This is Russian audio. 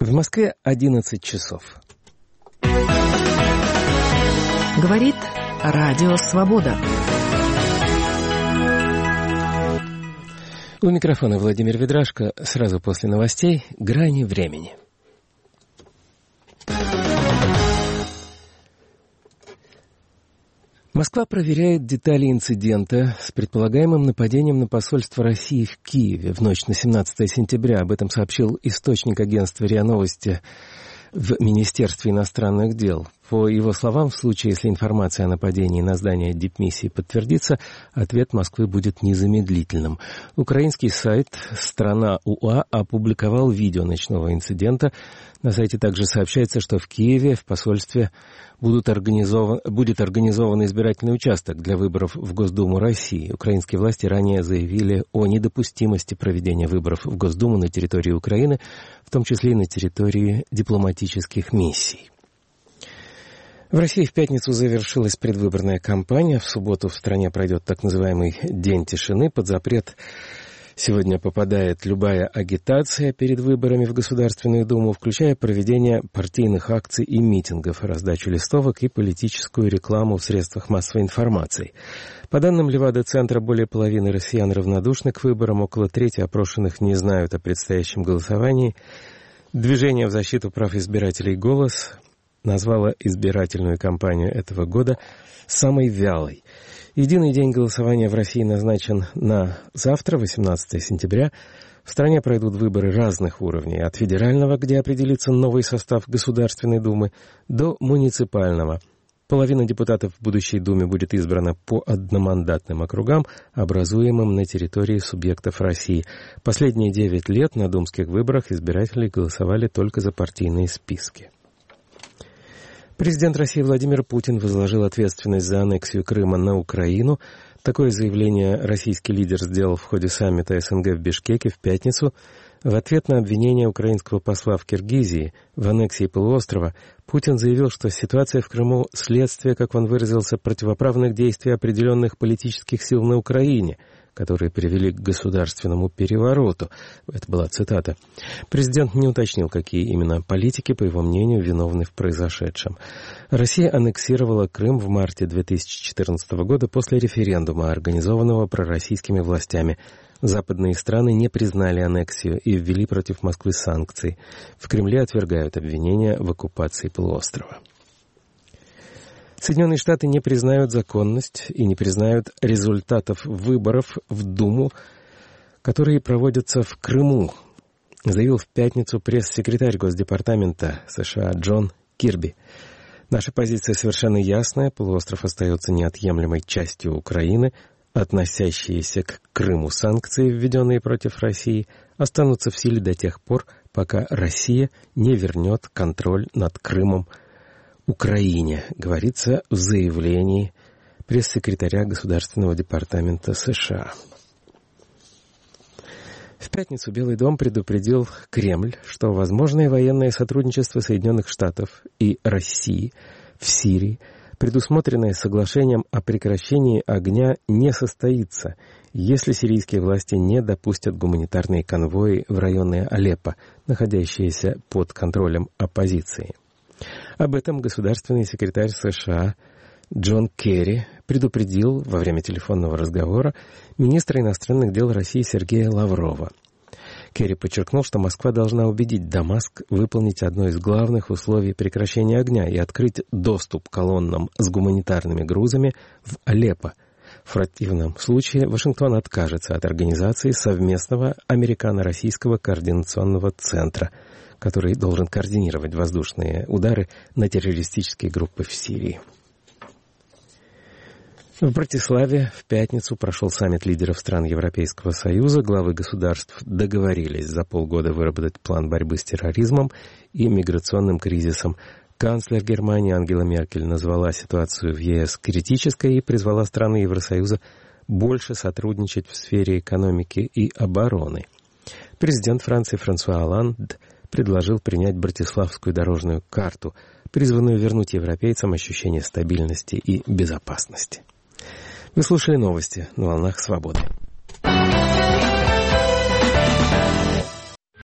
В Москве 11 часов. Говорит Радио Свобода. У микрофона Владимир Ведрашко. Сразу после новостей «Грани времени». Москва проверяет детали инцидента с предполагаемым нападением на посольство России в Киеве в ночь на 17 сентября. Об этом сообщил источник агентства РИА Новости в Министерстве иностранных дел. По его словам, в случае, если информация о нападении на здание дипмиссии подтвердится, ответ Москвы будет незамедлительным. Украинский сайт «Страна УА» опубликовал видео ночного инцидента. На сайте также сообщается, что в Киеве в посольстве будет организован избирательный участок для выборов в Госдуму России. Украинские власти ранее заявили о недопустимости проведения выборов в Госдуму на территории Украины, в том числе и на территории дипломатических миссий. В России в пятницу завершилась предвыборная кампания. В субботу в стране пройдет так называемый День тишины. Под запрет сегодня попадает любая агитация перед выборами в Государственную Думу, включая проведение партийных акций и митингов, раздачу листовок и политическую рекламу в средствах массовой информации. По данным Левада-центра, более половины россиян равнодушны к выборам, около трети опрошенных не знают о предстоящем голосовании. Движение в защиту прав избирателей «Голос» назвала избирательную кампанию этого года самой вялой. Единый день голосования в России назначен на завтра, 18 сентября. В стране пройдут выборы разных уровней, от федерального, где определится новый состав Государственной Думы, до муниципального. Половина депутатов в будущей Думе будет избрана по одномандатным округам, образуемым на территории субъектов России. Последние 9 лет на думских выборах избиратели голосовали только за партийные списки. Президент России Владимир Путин возложил ответственность за аннексию Крыма на Украину. Такое заявление российский лидер сделал в ходе саммита СНГ в Бишкеке в пятницу. В ответ на обвинение украинского посла в Киргизии в аннексии полуострова Путин заявил, что ситуация в Крыму – следствие, как он выразился, противоправных действий определенных политических сил на Украине, которые привели к государственному перевороту. Это была цитата. Президент не уточнил, какие именно политики, по его мнению, виновны в произошедшем. Россия аннексировала Крым в марте 2014 года после референдума, организованного пророссийскими властями. Западные страны не признали аннексию и ввели против Москвы санкции. В Кремле отвергают обвинения в оккупации полуострова. Соединенные Штаты не признают законность и не признают результатов выборов в Думу, которые проводятся в Крыму, заявил в пятницу пресс-секретарь Госдепартамента США Джон Кирби. Наша позиция совершенно ясная. Полуостров остается неотъемлемой частью Украины. Относящиеся к Крыму санкции, введенные против России, останутся в силе до тех пор, пока Россия не вернет контроль над Крымом Украине, говорится в заявлении пресс-секретаря Государственного департамента США. В пятницу Белый дом предупредил Кремль, что возможное военное сотрудничество Соединенных Штатов и России в Сирии, предусмотренное соглашением о прекращении огня, не состоится, если сирийские власти не допустят гуманитарные конвои в районы Алеппо, находящиеся под контролем оппозиции. Об этом государственный секретарь США Джон Керри предупредил во время телефонного разговора министра иностранных дел России Сергея Лаврова. Керри подчеркнул, что Москва должна убедить Дамаск выполнить одно из главных условий прекращения огня и открыть доступ колоннам с гуманитарными грузами в Алеппо. В противном случае Вашингтон откажется от организации совместного американо-российского координационного центра, который должен координировать воздушные удары на террористические группы в Сирии. В Братиславе в пятницу прошел саммит лидеров стран Европейского Союза. Главы государств договорились за полгода выработать план борьбы с терроризмом и миграционным кризисом. Канцлер Германии Ангела Меркель назвала ситуацию в ЕС критической и призвала страны Евросоюза больше сотрудничать в сфере экономики и обороны. Президент Франции Франсуа Олланд предложил принять Братиславскую дорожную карту, призванную вернуть европейцам ощущение стабильности и безопасности. Вы слушали новости на волнах Свободы.